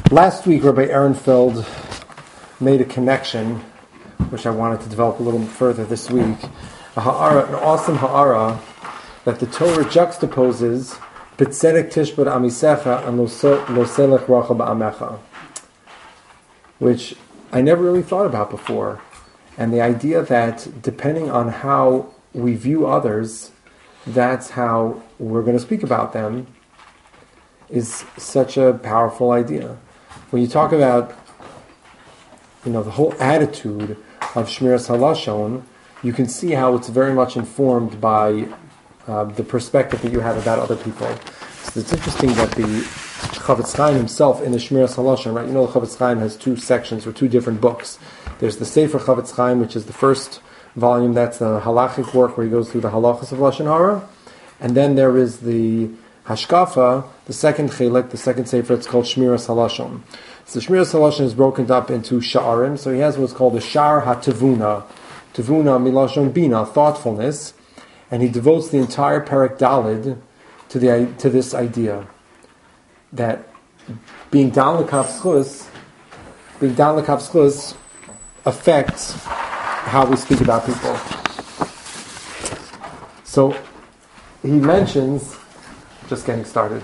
Last week, Rabbi Ehrenfeld made a connection, which I wanted to develop a little further this week. An awesome ha'ara that the Torah juxtaposes B'tzedek tishbot amisecha and lo selech racha ba'amecha, which I never really thought about before. And the idea that depending on how we view others, that's how we're going to speak about them, is such a powerful idea. When you talk about, the whole attitude of Shmiras Halashon, you can see how it's very much informed by the perspective that you have about other people. So it's interesting that the Chafetz Chaim himself in the Shmiras Halashon, right? The Chafetz Chaim has two sections or two different books. There's the Sefer Chafetz Chaim, which is the first volume. That's a halachic work where he goes through the halachas of Lashon Hara, and then there is the Hashkafa, the second Chelek, the second Sefer. It's called Shmiras Halashon. So Shmiras Halashon is broken up into Sha'arim. So he has what's called the Sha'ar HaTevuna. Tevuna milashon bina, thoughtfulness, and he devotes the entire Perek Dalid to this idea that being down l'kav zchus affects how we speak about people. So he mentions, just getting started,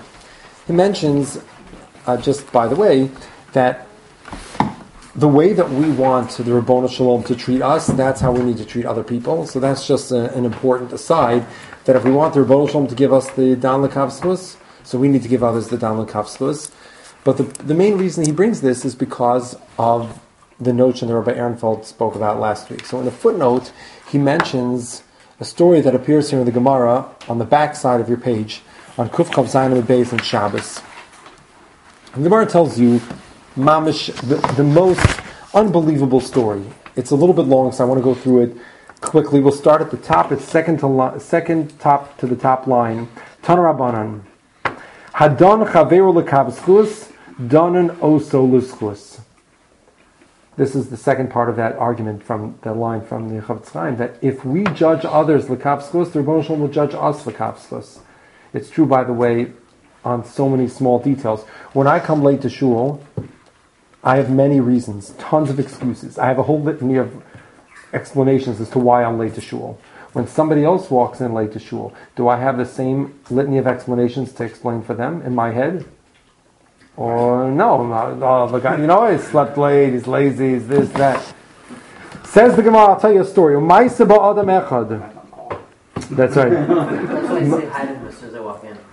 just by the way, that the way that we want the Ribbono Shel Olam to treat us, that's how we need to treat other people. So that's just an important aside, that if we want the Ribbono Shel Olam to give us the Dan l'kav zchus, so we need to give others the Dan l'kav zchus. But the main reason he brings this is because of the notion that Rabbi Ehrenfeld spoke about last week. So in the footnote, he mentions a story that appears here in the Gemara on the back side of your page, on Kuf Chav Zayin Amud Beis and Shabbos. And the Gemara tells you mamish, the most unbelievable story. It's a little bit long, so I want to go through it quickly. We'll start at the top. It's second top to the top line. Tana Rabbanan. Hadon chaveru l'kav zchus, donan oso l'zchus. This is the second part of that argument from the line from the Chafetz Chaim, that if we judge others l'kav zchus, the Ribbono Shel Olam will judge us l'kav zchus. It's true, by the way, on so many small details. When I come late to shul, I have many reasons, tons of excuses. I have a whole litany of explanations as to why I'm late to shul. When somebody else walks in late to shul, do I have the same litany of explanations to explain for them in my head? Or no, the guy, he slept late, he's lazy, he's this, that. Says the Gemara, I'll tell you a story. U'maisa ba'adam echad. That's right. That's why I say hi to him as soon as I walk in.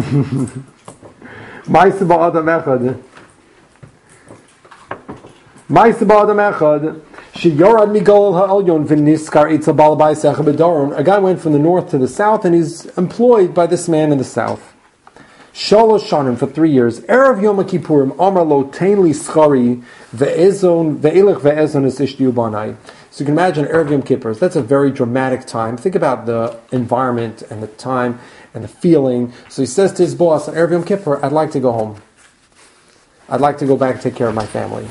Ma'aseh ba'adam echad, sheyorad migol ha'elyon v'niskar itzel bal bayis echad b'doron. A guy went from the north to the south, and he's employed by this man in the south. Shalosh shanim, for 3 years. Erev Yom Kippurim, Amar lo tein li schari ve'elech ve'ezon es ishti ubanai. So you can imagine Erev Yom Kippur. That's a very dramatic time. Think about the environment and the time and the feeling. So he says to his boss on Erev Yom Kippur, I'd like to go home. I'd like to go back and take care of my family.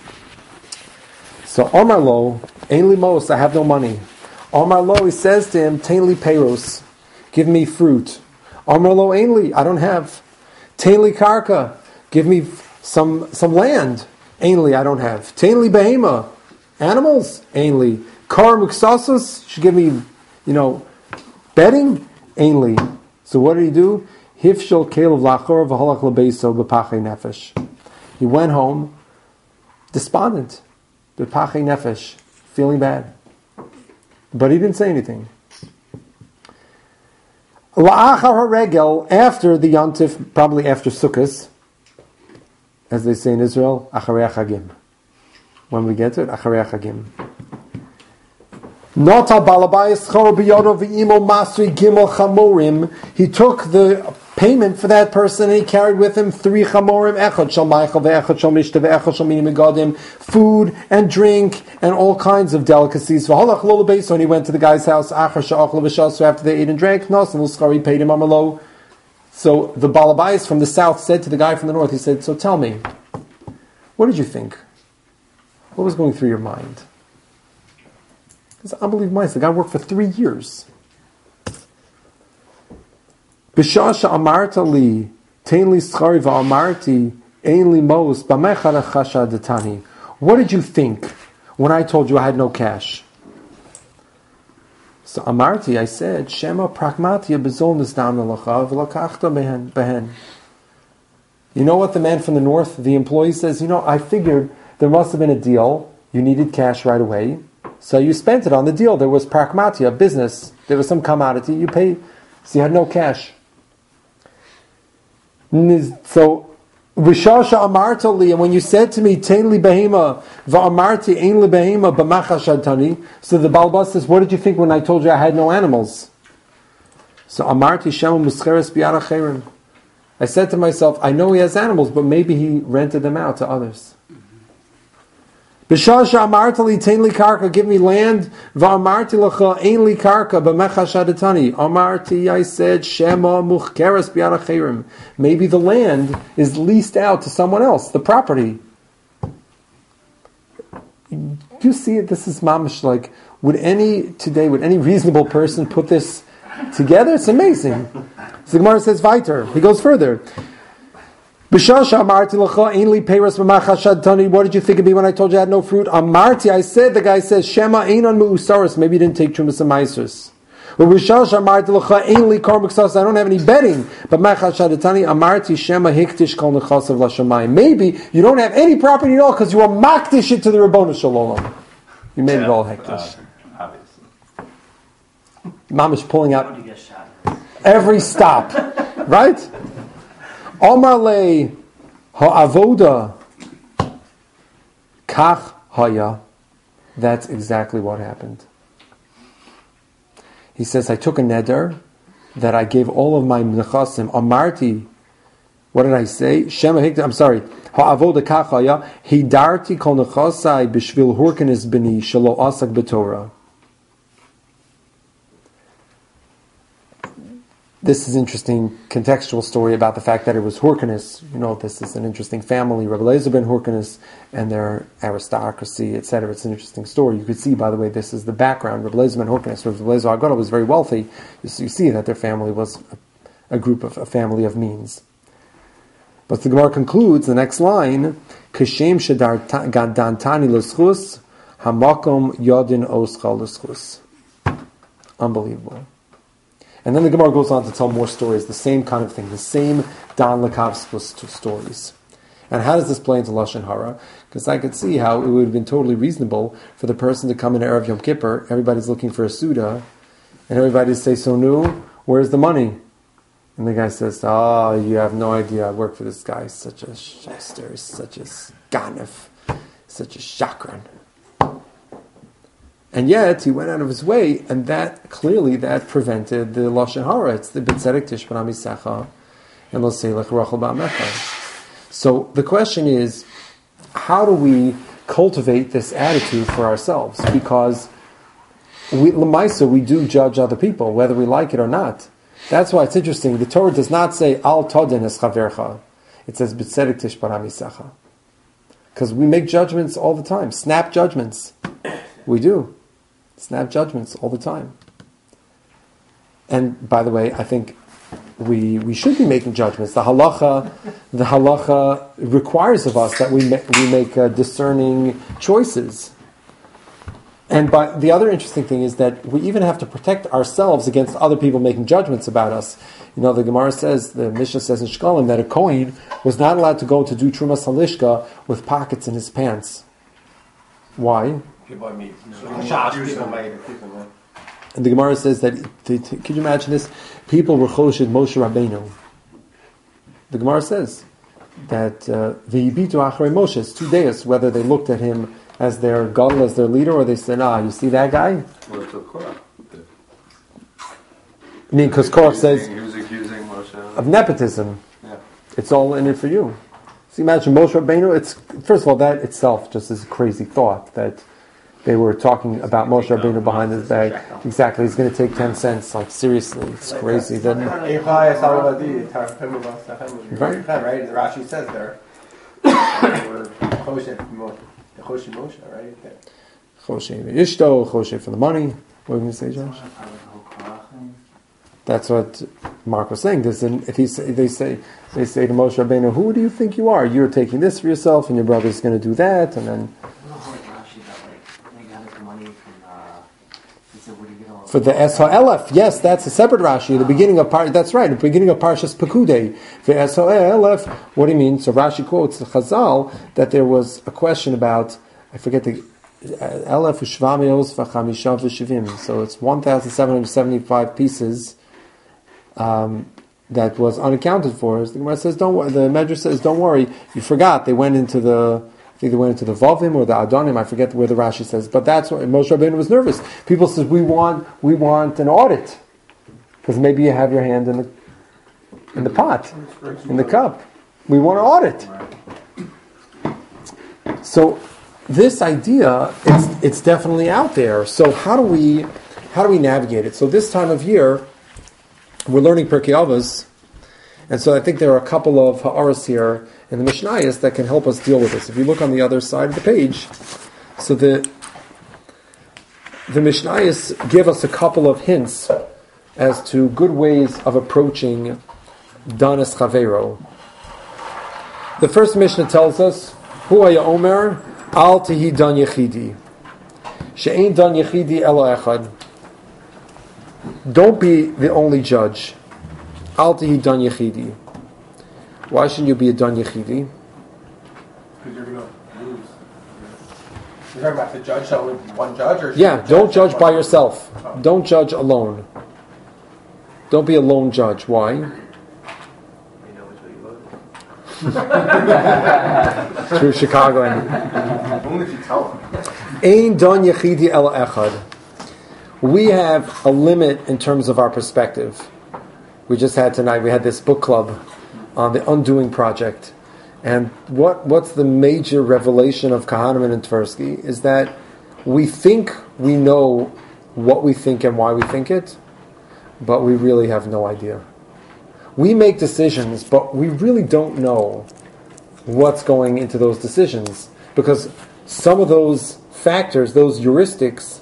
So Omar lo, ein li mos, I have no money. Omar lo, he says to him, tein li peiros, give me fruit. Omar lo, ein li, I don't have. Tein li karka, give me some land. Ein li, I don't have. Tein li behema, animals. Ein li. Kar muksasos, should give me, bedding. Ein li. So what did he do? Hifshol kelev lachor v'halach lebeiso b'pachei nefesh. He went home despondent, b'pachei nefesh, feeling bad. But he didn't say anything. La'achar haregel, after the Yontif, probably after Sukkot, as they say in Israel, acharei chagim. When we get to it, acharei chagim. Nota balabayis chor biyodo v'imo masri gimel chamorim. He took the payment for that person and he carried with him 3 chamorim, echad shal maichel ve'echad shal mishta ve'echad shal minim megadim, food and drink and all kinds of delicacies. V'halach lo lebeis, when he went to the guy's house, achar sha'achal v'shas, after they ate and drank, nos and l'schari paid him amalo. So the balabayis from the south said to the guy from the north, he said, so tell me, what did you think? What was going through your mind? It's unbelievable. The guy worked for 3 years. B'shasha amarta li, tein li schari v'amarti, Ein li mos b'mechad chashadatani. What did you think when I told you I had no cash? So Amarti, I said, Shema pragmatia bezol nizdam l'lacha v'lakachta behen. You know what the man from the north, the employee says? I figured there must have been a deal. You needed cash right away. So you spent it on the deal. There was pragmatia, business. There was some commodity. You paid. So you had no cash. So, Rishasha amartali, and when you said to me, Tein li behema, va'amarti ein li behema b'machashadtani, so the Balbas says, what did you think when I told you I had no animals? So, amarti shema muscheres b'yad acherim. I said to myself, I know he has animals, but maybe he rented them out to others. B'shasha amartali tein li karka, give me land, va'amarti lacha ein li karka b'machashadtani. Amarti, I said, shema mucheres b'yad acherim. Maybe the land is leased out to someone else, the property. You see it? This is mamish like, would any reasonable person put this together? It's amazing. So the Gemara says, Viter. He goes further. What did you think of me when I told you I had no fruit? Amarti, I said, the guy says, Shema einon me'usaris. Maybe you didn't take Trumas and Maisers. I don't have any betting. But Amarti Shema hiktish kol nechasav lashamayim. Maybe you don't have any property at all because you are makdish it to the Rabbonu Shalom. You made it all hektish. Mamish pulling out every stop, right? Omar le ha'avoda kach haya. That's exactly what happened. He says, I took a neder that I gave all of my nechasim. Amarti, what did I say? Shema hikta. I'm sorry. Ha'avoda kach haya hidarti kol nechasai b'shvil hurkenis b'ni shelo asak b'torah. This is an interesting contextual story about the fact that it was Hyrcanus. This is an interesting family, Rabbi Eliezer ben Hyrcanus, and their aristocracy, etc. It's an interesting story. You could see, by the way, this is the background. Rabbi Eliezer ben Hyrcanus, Rabbi Eliezer Agada was very wealthy. You see that their family was a family of means. But the Gemara concludes, the next line, Kashem shedar gadantani l'schus, hamakom yodin oschal l'schus. Unbelievable. And then the Gemara goes on to tell more stories, the same kind of thing, the same Dan Lekavskos stories. And how does this play into Lashon Hara? Because I could see how it would have been totally reasonable for the person to come in Erev Yom Kippur, everybody's looking for a Suda, and everybody say, Sonu, where's the money? And the guy says, you have no idea, I work for this guy, such a shaster, such a ganef, such a shakran. And yet, he went out of his way, and that prevented the Lashon Hara. It's the B'tzedek Tishbara Misecha, and Lo Seilech Rachel Ba'amecha. So the question is, how do we cultivate this attitude for ourselves? Because L'maisa, we do judge other people, whether we like it or not. That's why it's interesting. The Torah does not say, Al Todin es Chavercha. It says, B'tzedek Tishbara Misecha. Because we make judgments all the time, snap judgments. We do. Snap judgments all the time. And by the way, I think we should be making judgments. The halacha requires of us that we make discerning choices. And the other interesting thing is that we even have to protect ourselves against other people making judgments about us. The Gemara says, the Mishnah says in Shkalim, that a Kohen was not allowed to go to do Trumas Halishka with pockets in his pants. Why? People meet. And the Gemara says that, could you imagine this? People were Choshid Moshe Rabbeinu. The Gemara says that V'yibitu Acharei Moshe, it's 2 days, whether they looked at him as their gadol, as their leader, or they said, you see that guy? Well, it's Korach. Because Korach says, he was accusing Moshe of nepotism. Yeah. It's all in it for you. So imagine Moshe Rabbeinu, first of all, that itself just is a crazy thought, that they were talking about Moshe Rabbeinu behind his back. Exactly, he's going to take 10 cents. Like, seriously, it's crazy. Right? Right? The Rashi says there, we're Choshe Moshe, right? Choshe Ishto, Choshe for the money. What are you going to say, Josh? That's what Mark was saying. They say to Moshe Rabbeinu, "Who do you think you are? You're taking this for yourself, and your brother's going to do that." And then for the Esha-Elef, yes, that's a separate Rashi. The beginning of that's right. The beginning of Parshas Pekudei. For Esha-Elef, what do you mean? So Rashi quotes the Chazal that there was a question about, I forget the Elef u'shvamios v'chamishav v'shivim. So it's 1,775 pieces that was unaccounted for. As the Gemara says, don't worry. The Medrash says, don't worry. You forgot. They went into the. I think they went into the Vavim or the Adonim. I forget where the Rashi says, but that's what Moshe Rabbeinu was nervous. People says we want an audit because maybe you have your hand in the pot, in the cup. We want an audit. So this idea, it's definitely out there. So how do we navigate it? So this time of year, we're learning Pirkei Avos, and so I think there are a couple of ha'aras here in the Mishnayos that can help us deal with this. If you look on the other side of the page, so the Mishnayos give us a couple of hints as to good ways of approaching Danas Chavero. The first Mishnah tells us, Hu haya omer, al tihi dan yechidi. She'ein dan yechidi ela echad. Don't be the only judge. Al tihi dan yechidi. Why shouldn't you be a dan yechidi? Because you're going to lose. You're talking about the judge, so only one judge? Or Yeah, don't judge by yourself. Don't judge alone. Don't be a lone judge. Why? You know which way you voted. True Chicagoan. Only if you tell them. Ein dan yechidi ela echad. We have a limit in terms of our perspective. We just had tonight, we had this book club on the Undoing Project. And what's the major revelation of Kahaneman and Tversky is that we think we know what we think and why we think it, but we really have no idea. We make decisions, but we really don't know what's going into those decisions, because some of those factors, those heuristics,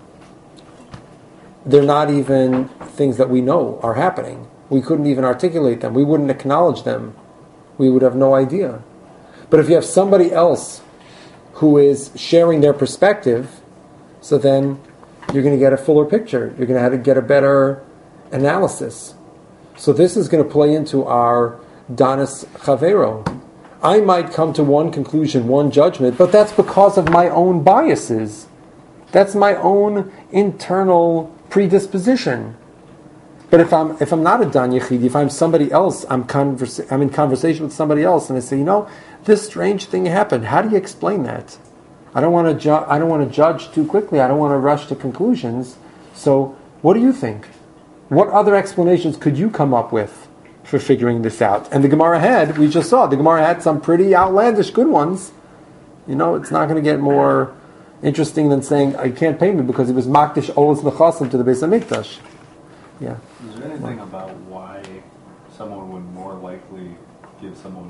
they're not even things that we know are happening. We couldn't even articulate them. We wouldn't acknowledge them. We would have no idea. But if you have somebody else who is sharing their perspective, so then you're going to get a fuller picture. You're going to get a better analysis. So this is going to play into our Danas Chavero. I might come to one conclusion, one judgment, but that's because of my own biases. That's my own internal predisposition. But if I'm not a Dan Yechidi, if I'm somebody else, I'm in conversation with somebody else, and I say, this strange thing happened. How do you explain that? I don't want to judge too quickly. I don't want to rush to conclusions. So, what do you think? What other explanations could you come up with for figuring this out? And the Gemara we just saw, the Gemara had some pretty outlandish good ones. It's not going to get more interesting than saying, I can't pay me because it was Makdish Olas Nechasim to the Beis HaMikdash. Yeah. Is there anything about why someone would more likely give someone,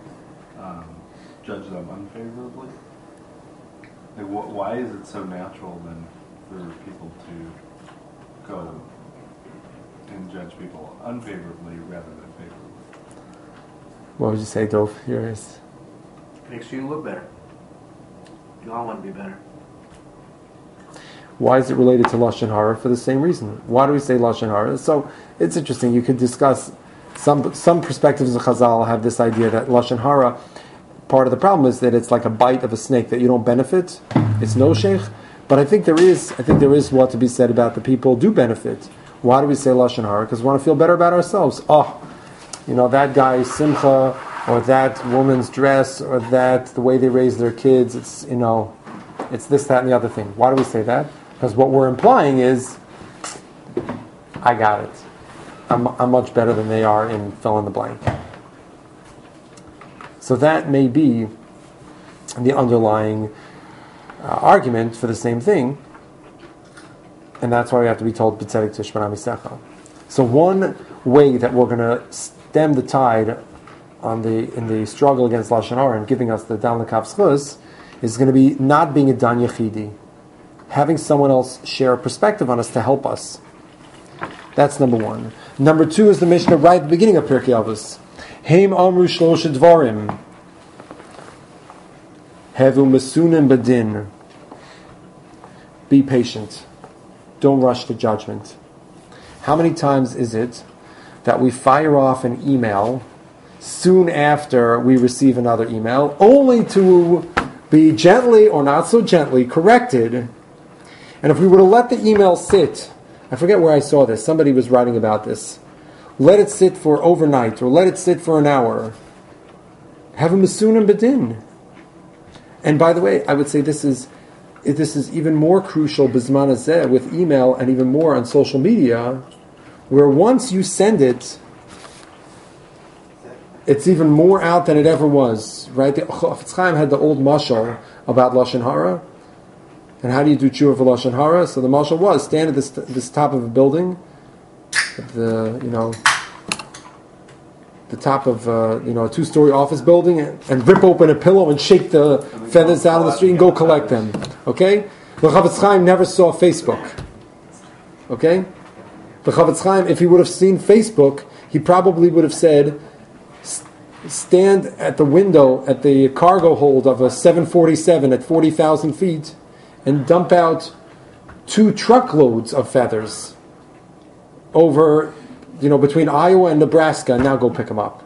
judge them unfavorably? Like, why is it so natural then for people to go and judge people unfavorably rather than favorably? What would you say, Dov? Yours. Makes you look better. You all want to be better. Why is it related to Lashon Hara? For the same reason. Why do we say Lashon Hara? So it's interesting. You could discuss some perspectives of Chazal have this idea that Lashon Hara, part of the problem is that it's like a bite of a snake, that you don't benefit. It's no sheikh. But I think there is what to be said about the people do benefit. Why do we say Lashon Hara? Because we want to feel better about ourselves. That guy's simcha, or that woman's dress, or that the way they raise their kids. It's this, that, and the other thing. Why do we say that? Because what we're implying is, I got it. I'm much better than they are in fill in the blank. So that may be the underlying argument for the same thing, and that's why we have to be told B'tzedek Tishmar Misecha. So one way that we're going to stem the tide in the struggle against Lashon Hara and giving us the Dan L'Kav Zchus is going to be not being a Dan Yechidi, having someone else share a perspective on us to help us. That's number one. Number two is the Mishnah right at the beginning of Pirkei Avos. Heim amru shlosha dvarim. Hevu masunim badin. Be patient. Don't rush to judgment. How many times is it that we fire off an email soon after we receive another email, only to be gently or not so gently corrected? And if we were to let the email sit, I forget where I saw this, somebody was writing about this, let it sit for overnight or let it sit for an hour. Have a masunim bedin. And by the way, I would say this is even more crucial bizman hazeh with email and even more on social media, where once you send it, it's even more out than it ever was, right? The Chafetz Chaim had the old mashal about Lashon Hara. And how do you do tshuva for Lashon Hara? So the mashal was, stand at this top of a building, at the top of a two-story office building, and rip open a pillow and shake the feathers out of the street and go collect them. Okay? The Chafetz Chaim never saw Facebook. Okay? The Chafetz Chaim, if he would have seen Facebook, he probably would have said, stand at the window at the cargo hold of a 747 at 40,000 feet and dump out 2 truckloads of feathers over, between Iowa and Nebraska, and now go pick them up.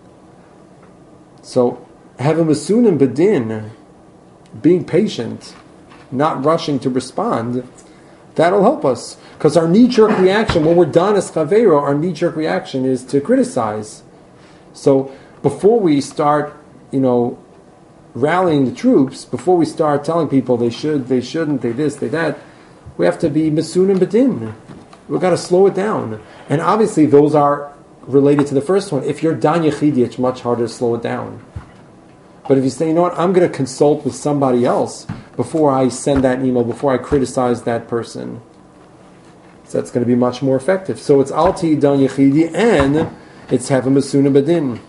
So, have a masunim bedin, being patient, not rushing to respond, that'll help us. Because our knee-jerk reaction, when we're done as chavero, our knee-jerk reaction is to criticize. So, before we start, rallying the troops, before we start telling people they should, they shouldn't, they this, they that, we have to be masunim bedin. We've got to slow it down. And obviously those are related to the first one. If you're dan yechidi, it's much harder to slow it down. But if you say, I'm going to consult with somebody else before I send that email, before I criticize that person, so that's going to be much more effective. So it's alti dan yechidi and it's have a masunim bedin.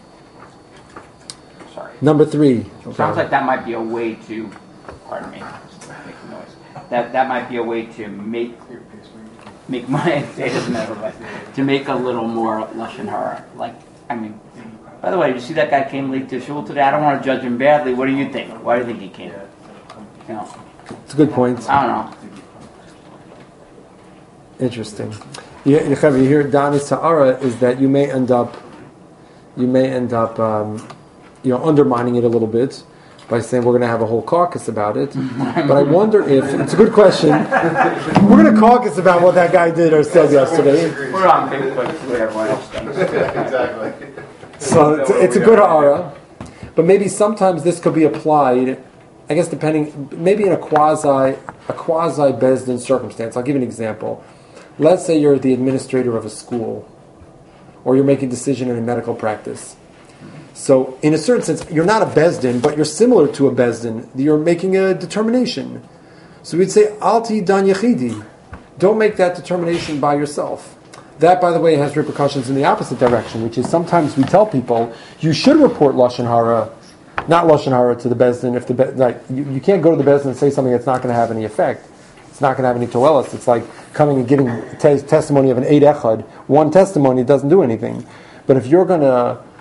Number 3. Okay. Sounds like that might be a way to, pardon me, making noise. That might be a way to make my, it doesn't matter, but to make a little more lashon hara. By the way, did you see that guy came late to shul today? I don't want to judge him badly. What do you think? Why do you think he came? It's a good point. I don't know. Interesting. You hear Dani Sa'ara is that you may end up undermining it a little bit by saying we're going to have a whole caucus about it. But I wonder if, it's a good question, we're going to caucus about what that guy did or said yesterday. We're on Facebook, so everyone else thinks. Exactly. So it's a good ha'ara, but maybe sometimes this could be applied, I guess depending, maybe in a quasi Bezdin circumstance. I'll give you an example. Let's say you're the administrator of a school, or you're making a decision in a medical practice. So, in a certain sense, you're not a Bezdin, but you're similar to a Bezdin. You're making a determination. So we'd say, Alti dan yechidi. Don't make that determination by yourself. That, by the way, has repercussions in the opposite direction, which is sometimes we tell people, you should report Lashon Hara, not Lashon Hara to the Bezdin. If you can't go to the Bezdin and say something that's not going to have any effect. It's not going to have any toelis. It's like coming and giving testimony of an Eid Echad. One testimony doesn't do anything. But if you're going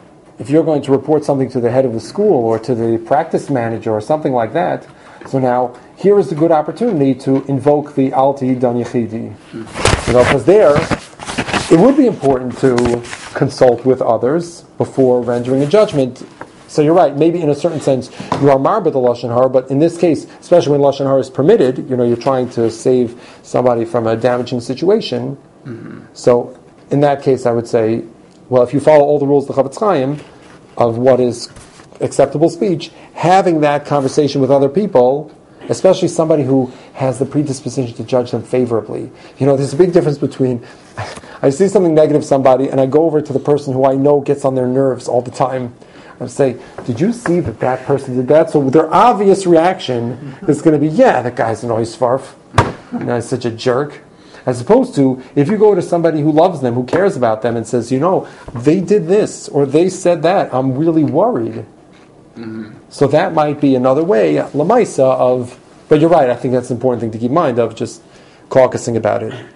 to report something to the head of the school or to the practice manager or something like that, so now here is a good opportunity to invoke the Alti Dan Yechidi. Because there, it would be important to consult with others before rendering a judgment. So you're right, maybe in a certain sense you are marba the Lashon Hara, but in this case, especially when Lashon Hara is permitted, you're trying to save somebody from a damaging situation. Mm-hmm. So in that case I would say, well, if you follow all the rules of the Chafetz Chaim of what is acceptable speech, having that conversation with other people, especially somebody who has the predisposition to judge them favorably. There's a big difference between I see something negative somebody and I go over to the person who I know gets on their nerves all the time. I say, did you see that person did that? So their obvious reaction is going to be, yeah, that guy's an oisfarf. He's such a jerk. As opposed to, if you go to somebody who loves them, who cares about them, and says, they did this, or they said that, I'm really worried. Mm-hmm. So that might be another way, lamaisa, but you're right, I think that's an important thing to keep in mind of just caucusing about it.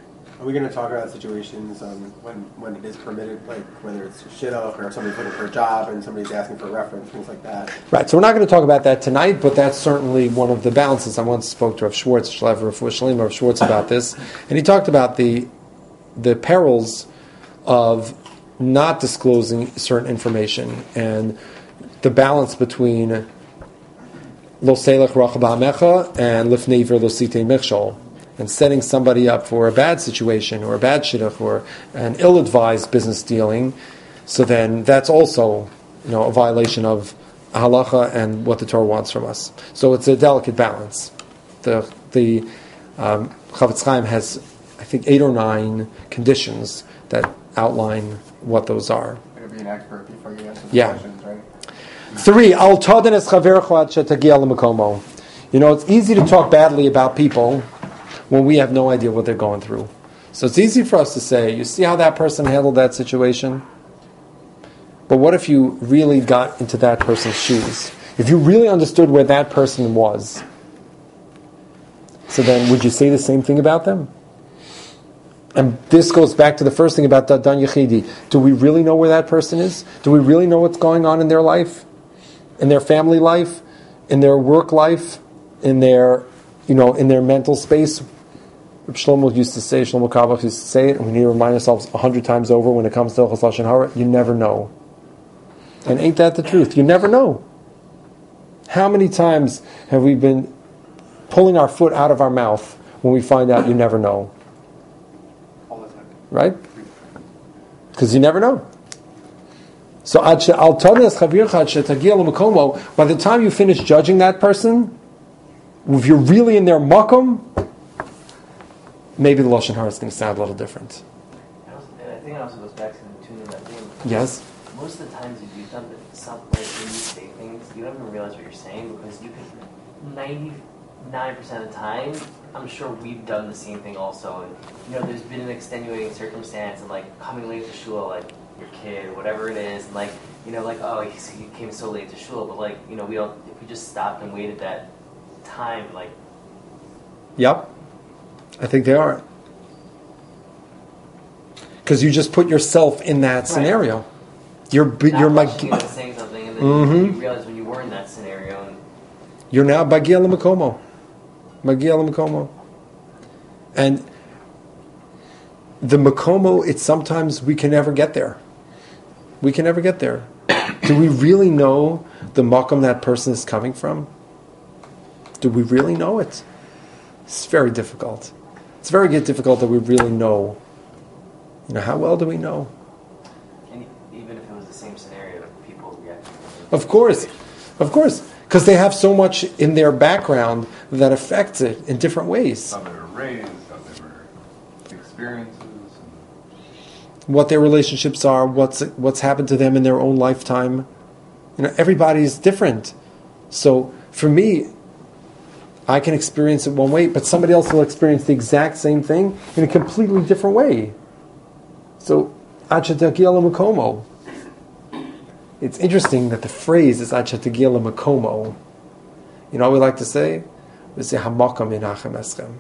Are we going to talk about situations when it is permitted, like whether it's shidduch or somebody's looking for a job and somebody's asking for a reference, things like that? Right, so we're not going to talk about that tonight, but that's certainly one of the balances. I once spoke to Rav Schwartz, Rav Schwartz about this, and he talked about the perils of not disclosing certain information and the balance between lo selech rachab ha'amecha and lifnei ver lo sitei michshol, and setting somebody up for a bad situation or a bad shidduch or an ill-advised business dealing. So then that's also, a violation of halacha and what the Torah wants from us. So it's a delicate balance. The Chavetz Chaim has, I think, 8 or 9 conditions that outline what those are. You're going to be an expert before you answer the Yeah. questions, right? 3, al taden es chavercho ad shetagia l'makomo. It's easy to talk badly about people when we have no idea what they're going through. So it's easy for us to say, you see how that person handled that situation? But what if you really got into that person's shoes? If you really understood where that person was, so then would you say the same thing about them? And this goes back to the first thing about Dan Yechidi. Do we really know where that person is? Do we really know what's going on in their life? In their family life? In their work life? In their, in their mental space? Shlomo used to say, Shlomo Carlebach used to say it, and we need to remind ourselves 100 times over when it comes to Hilchos Lashon Hara, you never know. And ain't that the truth? You never know. How many times have we been pulling our foot out of our mouth when we find out you never know? All the time. Right? Because you never know. So, by the time you finish judging that person, if you're really in their makom, maybe the Lashon Hara is going to sound a little different. And I think it also goes back to the tuning that thing. Yes? Most of the times you do something, like when you say things, you don't even realize what you're saying because you can, 99% of the time, I'm sure we've done the same thing also. And, there's been an extenuating circumstance and like coming late to shul, like your kid, whatever it is, and oh, he came so late to shul, but we don't, if we just stopped and waited that time, Yep. I think they are. Because you just put yourself in that scenario. You're saying something, and then you realize when you were in that scenario. And you're now bagia l'makomo. Bagia l'makomo. And the makomo, it's sometimes we can never get there. We can never get there. Do we really know the makom that person is coming from? Do we really know it? It's very difficult. It's very difficult that we really know. How well do we know? And even if it was the same scenario, people react. Of course. Because they have so much in their background that affects it in different ways. How they were raised, how they were experiences. What their relationships are, what's happened to them in their own lifetime. Everybody's different. So for me, I can experience it one way, but somebody else will experience the exact same thing in a completely different way. So, Achatagia Makomo. It's interesting that the phrase is Achatagia Makomo. You know what we like to say? We say Hamakam Inachem Eschem.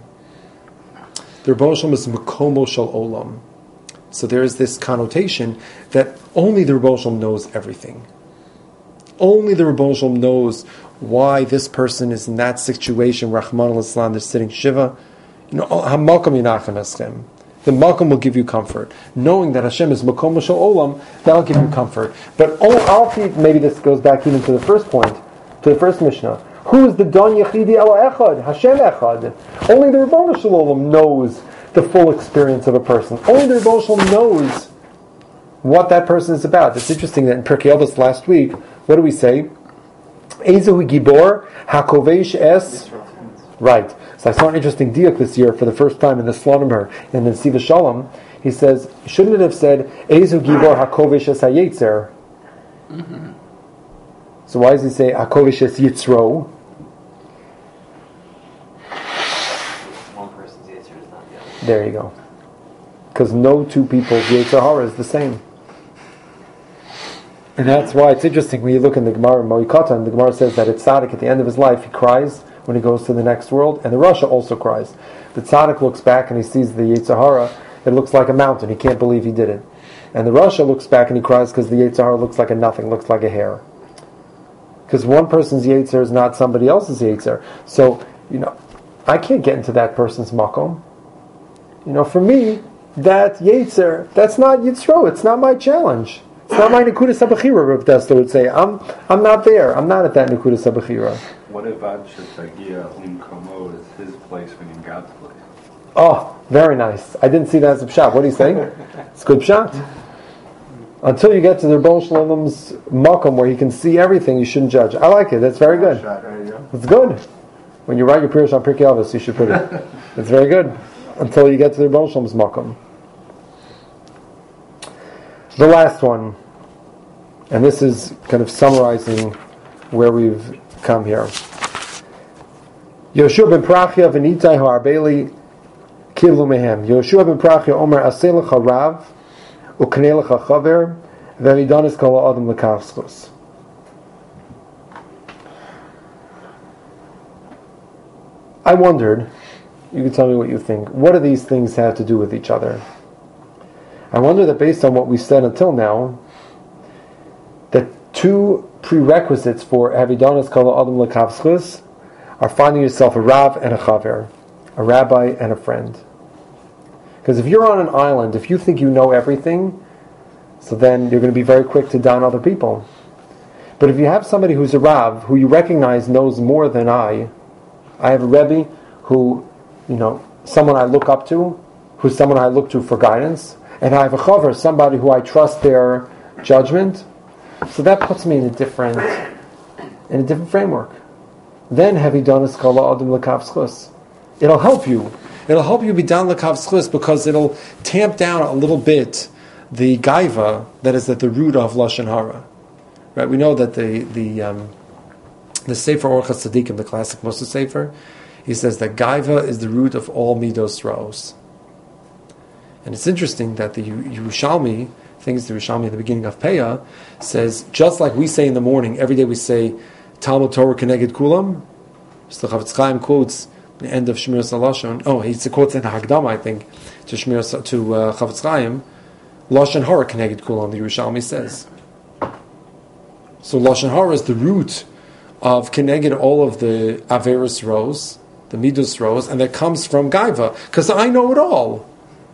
The Rebbeinu Shalom is Makomo Shel Olam. So there is this connotation that only the Rebbeinu Shalom knows everything. Only the Rebbeinu Shalom knows why this person is in that situation. Rahman al-Islam, they're sitting Shiva. Hamakam Inachem Eschem. The Malkum will give you comfort. Knowing that Hashem is Makom Shel Olam, that'll give you comfort. But maybe this goes back even to the first point, to the first Mishnah. Who is the Don Yechidi El Echad? Hashem Echad. Only the Rebbeinu Shel Olam knows the full experience of a person. Only the Rebbeinu Shel Olam knows what that person is about. It's interesting that in Pirkei Avos last week, what do we say? Ezehu Gibor Hakovesh Es. Right. So I saw an interesting diak this year for the first time in the Slonimer and in Siva Shalom. He says, shouldn't it have said Ezu Gibor Hakovish Es Hayetzer? So why does he say Hakovish Es Yitzro? One person's Yetzer is not the other. There you go. Because no two people's Yetzer Hara is the same. And that's why it's interesting when you look in the Gemara, Moikata, and the Gemara says that it's tzaddik at the end of his life, he cries when he goes to the next world, and the Rasha also cries. The tzaddik looks back and he sees the Yetzer Hara, it looks like a mountain. He can't believe he did it. And the Rasha looks back and he cries because the Yetzer Hara looks like a nothing, looks like a hair. Because one person's Yetzer is not somebody else's Yetzer. So, I can't get into that person's makom. For me, that Yetzer, that's not Yitzro. It's not my challenge. It's not my Nekudas HaBechira, Rav Dessler would say. I'm not there. I'm not at that Nekudas HaBechira. What if Ad Shetagia Umkomo is his place meaning God's place? Oh, very nice. I didn't see that as a pshat. What are you saying? It's a good pshat. Until you get to the Rebbeinu Shalom's makom where he can see everything, you shouldn't judge. I like it. That's very good. It's good. When you write your Pirush on Pirkei Avos, you should put it. It's very good. Until you get to the Rebbeinu Shalom's makom. The last one, and this is kind of summarizing where we've come here. Yoshua ben Prachia v'nitai ha'arbeli kivlu mehem. Yoshua ben Prachia omer aseh lecha rav u'knei lecha chaver v'midanis kol ha'adam l'kach zchus. I wondered, you can tell me what you think, what do these things have to do with each other? I wonder that based on what we said until now, that two prerequisites for Avidanas Kol Adam L'Kavschus are finding yourself a Rav and a Chaver, a rabbi and a friend. Because if you're on an island, if you think you know everything, so then you're going to be very quick to down other people. But if you have somebody who's a Rav, who you recognize knows more than I have a Rebbe who, someone I look up to, who's someone I look to for guidance, and I have a Chaver, somebody who I trust their judgment. So that puts me in a different framework. Then have you done a skala adam l'kav zchus? It'll help you. It'll help you be down l'kav zchus because it'll tamp down a little bit the gaiva that is at the root of lashon hara. Right? We know that the Sefer Orchos Tzadikim, the classic Moshe Sefer, he says that gaiva is the root of all midos raos. And it's interesting that the Yerushalmi, things the Yerushalmi at the beginning of Peah, says, just like we say in the morning, every day we say, Talmud Torah Keneged Kulam, so the Chavetz Chaim quotes the end of Shmiras HaLashon, he quotes in Hagdama, I think, to Chavetz Chaim, Lashon Hara Keneged Kulam, the Yerushalmi says. So Lashon Hara is the root of Keneged all of the Averis rows, the Midos rows, and that comes from Gaiva, because I know it all.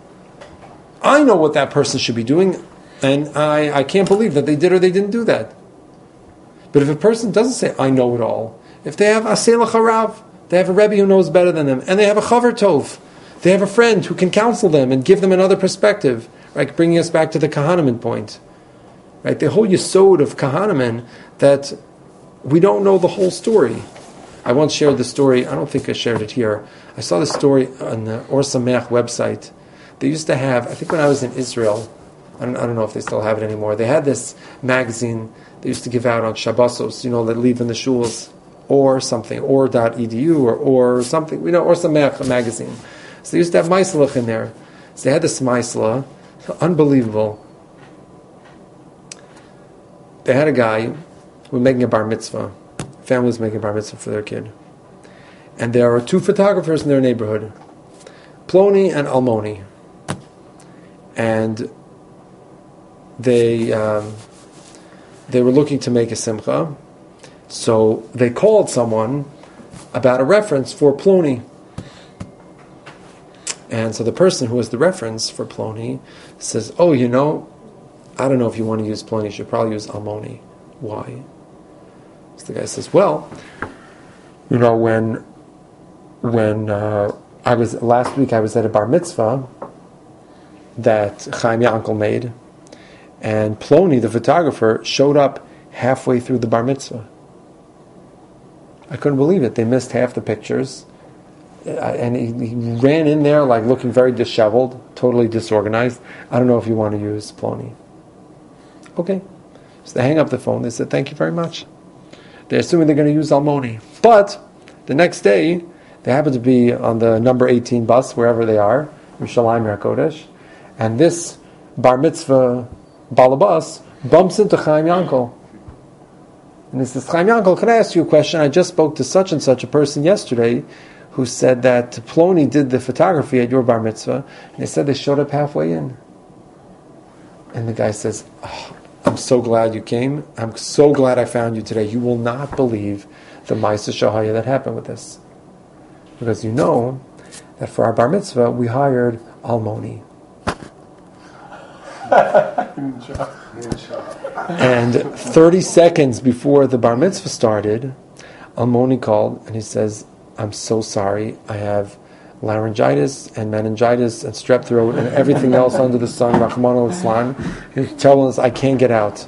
I know what that person should be doing, and I can't believe that they did or they didn't do that. But if a person doesn't say, I know it all, if they have Aseh Lecha Rav, they have a Rebbe who knows better than them, and they have a Chaver Tov, they have a friend who can counsel them and give them another perspective, right? Bringing us back to the Kahanaman point. Right? The whole yesod of Kahanaman, that we don't know the whole story. I once shared the story, I don't think I shared it here, I saw the story on the Or Sameach website. They used to have, I think when I was in Israel, I don't know if they still have it anymore, they had this magazine they used to give out on Shabbosos, that leave in the shuls, or something, or.edu, or something, or some magazine. So they used to have Maislach in there. So they had this Maisla, unbelievable. They had a guy who was making a bar mitzvah. Family was making a bar mitzvah for their kid. And there are two photographers in their neighborhood, Ploni and Almoni. And they were looking to make a simcha, so they called someone about a reference for Ploni. And so the person who was the reference for Ploni says, I don't know if you want to use Ploni, you should probably use Almoni. Why? So the guy says, when I was last week, I was at a bar mitzvah that Chaim Yankel made, and Ploni, the photographer, showed up halfway through the bar mitzvah. I couldn't believe it. They missed half the pictures, and he ran in there like looking very disheveled, totally disorganized. I don't know if you want to use Ploni. Okay. So they hang up the phone. They said, thank you very much. They're assuming they're going to use Almoni. But the next day, they happen to be on the number 18 bus, wherever they are, Yerushalayim HaKodesh, and this bar mitzvah balabas bumps into Chaim Yankel. And he says, Chaim Yankel, can I ask you a question? I just spoke to such and such a person yesterday who said that Ploni did the photography at your bar mitzvah, and they said they showed up halfway in. And the guy says, oh, I'm so glad you came. I'm so glad I found you today. You will not believe the Ma'aseh Shahaya that happened with this. Because you know that for our bar mitzvah, we hired Almoni. And 30 seconds before the bar mitzvah started, Almoni called and he says, I'm so sorry. I have laryngitis and meningitis and strep throat and everything else under the sun. Rahman al-Islam. He's telling us I can't get out.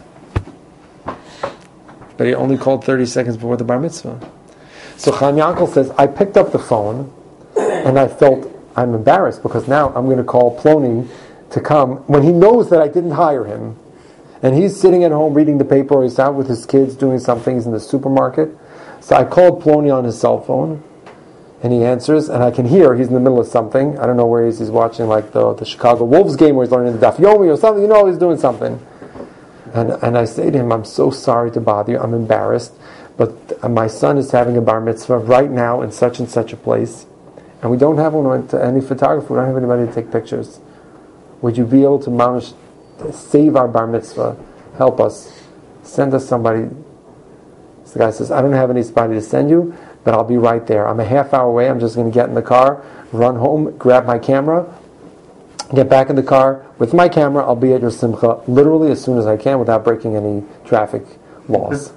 But he only called 30 seconds before the bar mitzvah. So Chaim Yankel says, I picked up the phone and I felt I'm embarrassed because now I'm going to call Ploni to come when he knows that I didn't hire him. And he's sitting at home reading the paper, or he's out with his kids doing something, he's in the supermarket. So I called Ploni on his cell phone, and he answers, and I can hear he's in the middle of something. I don't know where he is. He's watching like the Chicago Wolves game where he's learning the Daf Yomi or something. You know, he's doing something. And I say to him, I'm so sorry to bother you. I'm embarrassed. But my son is having a bar mitzvah right now in such and such a place. And we don't have any photographer. We don't have anybody to take pictures. Would you be able to save our bar mitzvah? Help us. Send us somebody. So the guy says, I don't have anybody to send you, but I'll be right there. I'm a half hour away. I'm just going to get in the car, run home, grab my camera, get back in the car with my camera. I'll be at your simcha literally as soon as I can without breaking any traffic laws.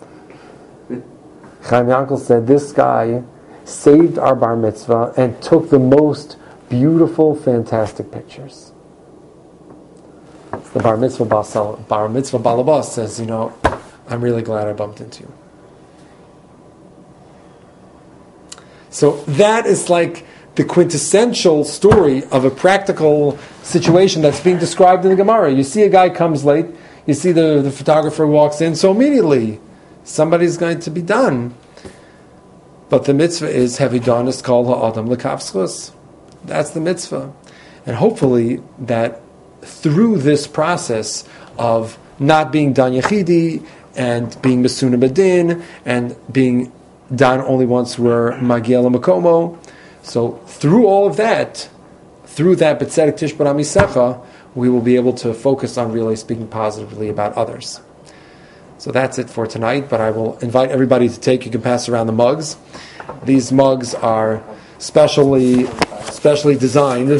Chaim Yankel said this guy saved our bar mitzvah and took the most beautiful, fantastic pictures. The bar mitzvah balabas says, I'm really glad I bumped into you. So that is like the quintessential story of a practical situation that's being described in the Gemara. You see a guy comes late, you see the photographer walks in, so immediately somebody's going to be done. But the mitzvah is hevidanis kol ha'adam l'kavschus. That's the mitzvah. And hopefully that through this process of not being dan yechidi and being mesuna bedin and being dan only once we're magiel makomo, so through all of that, through that betzedek tishbar amisecha, we will be able to focus on really speaking positively about others. So that's it for tonight, but I will invite everybody to take, you can pass around the mugs. These mugs are specially designed